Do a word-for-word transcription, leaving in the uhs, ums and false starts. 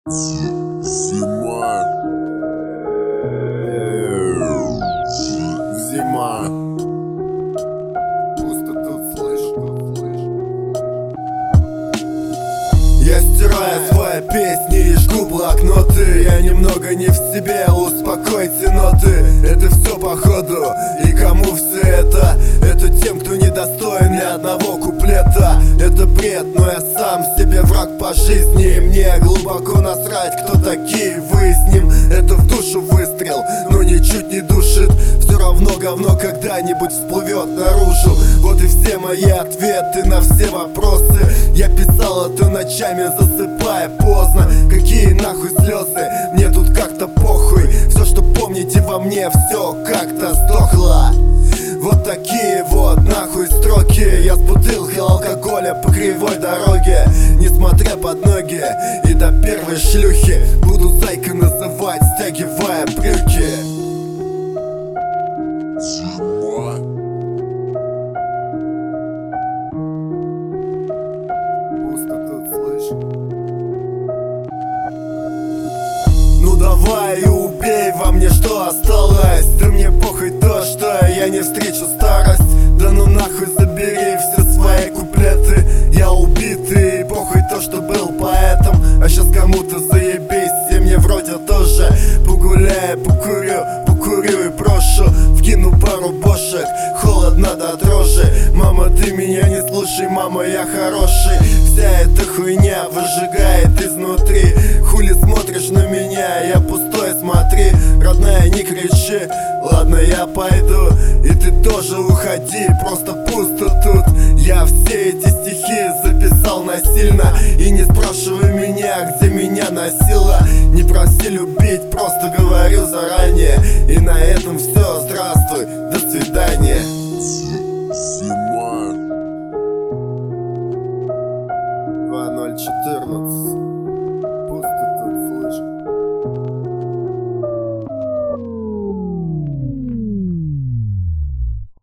Зима. Зима. Пусто тут, слышь, тут, слышь. Я стираю свои песни и жгу блокноты. Я немного не в себе, успокойте ноты. Это все походу, и кому все это? Это тем, кто не достоин ни одного куплета. Это бред, но я сам себе враг по жизни. Мне глубоко насрать, кто такие вы с ним. Это в душу выстрел, но ничуть не душит. Все равно говно когда-нибудь всплывет наружу. Вот и все мои ответы на все вопросы. Я писал это ночами, засыпая поздно. Какие нахуй слезы, мне тут как-то похуй. Все, что помните во мне, все как-то сдохло. Вот такие вот нахуй строки. Я с бутылкой алкоголя по кривой дороге, несмотря под ноги и до первой шлюхи. Буду зайкой называть, стягивая брюки. Зима. Пусто тут, слышь. Ну давай и убей во мне, что осталось. Да мне похуй то, что я не встречу старость. Да ну нахуй забери все свои куплеты. Я убитый, и похуй то, что был поэтом. А щас кому-то заебись, и мне вроде тоже. Погуляю, покурю, покурю и брошу. Вкину пару бошек, холодно до дрожи. Мама, ты меня не слушай, мама, я хороший. Вся эта хуйня выжигает изнутри. Хули смотришь на меня, я пустой, смотри. Родная, не кричи, ладно, я пойду. И ты тоже уходи, просто пусто тут. Я все эти стихи записал насильно. И не спрашивай меня, где меня носило. Не проси любить, просто говорю заранее. И на этом все, здравствуй, до свидания. Зима. два ноль четырнадцать.